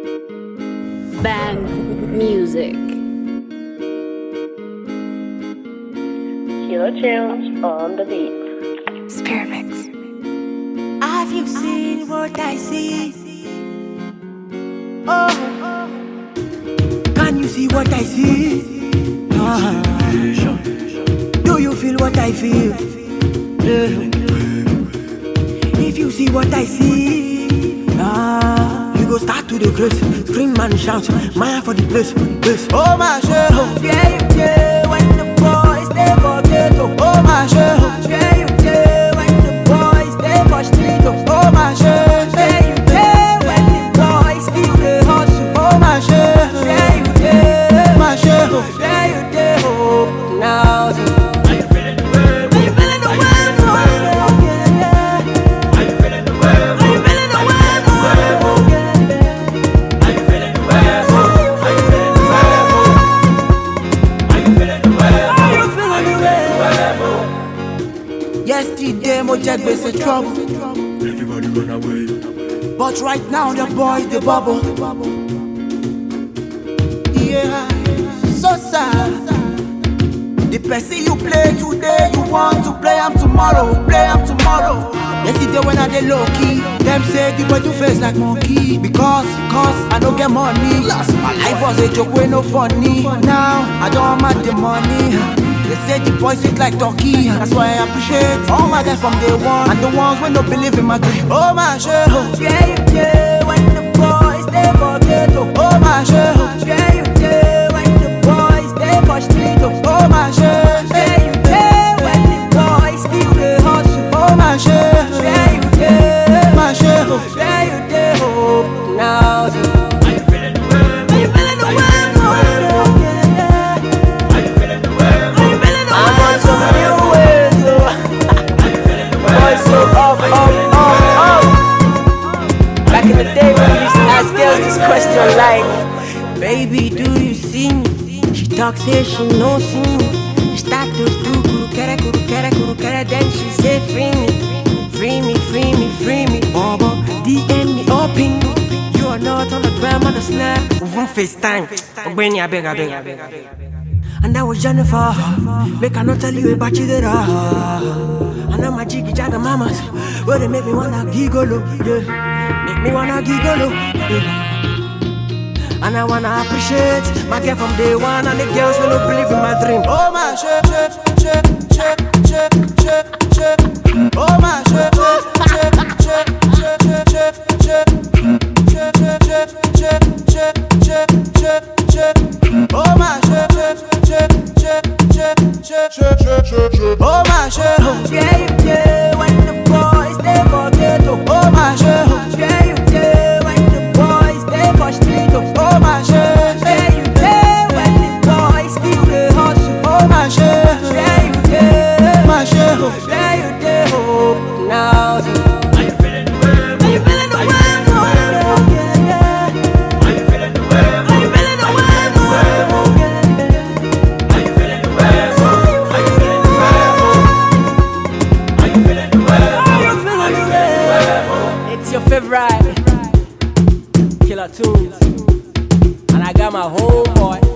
Bang music. Killer tunes on the beat. Spirit Mix. Have you seen what I see? Oh, can you see what I see? Do you feel what I feel? If you see what I see, you go start to the grace, scream and shout, Maya for the place, Oh my show, yeah, when the boys they forget, oh my show, yeah, when the boys they for street, oh my show, yeah, when the boys still the hustle, oh my show, yeah, my show, yeah, hope now. Yesterday, Mojek was in trouble. Everybody run away. But right now, the boy, the bubble. Yeah, so sad. The person you play today, you want to play him tomorrow. Yesterday when I did low key, them say the boy do face like monkey. Because I don't get money. My life was a joke, way no funny. Now I don't want the money. They say the boy sweet like turkey. That's why I appreciate all my guys from day one, and the ones when don't believe in my dream. Oh my show, yeah, when the boys they forget. Oh my show, yeah, when the boys they for street. Oh my show, yeah, when the boys still the hustle. Oh my show, yeah, my show, yeah, hope now. Back in the day when we used to ask girls this question like, baby, do you see me? She talks here, she no see me. She start to do kuru kere, then she say free me, Bobo, DM me, open. You are not on the gram, on the snap. One FaceTime, when I beg. And that was Jennifer. Make I not tell you about you that I know my jiggy jagger mamas. Well, they make me wanna giggle, yeah. Make me wanna giggle, yeah. And I wanna appreciate my girl from day one, and the girls will not believe in my dream. Oh my shit. Oh my shit. Oh my show, yeah, when the boys they forget. Oh my show, yeah, when the boys they for street. Oh my show, yeah, when the boys still the hustle. Oh my show, yeah, my show, yeah, hope now. Favorite Killer Tunes, and I got my homeboy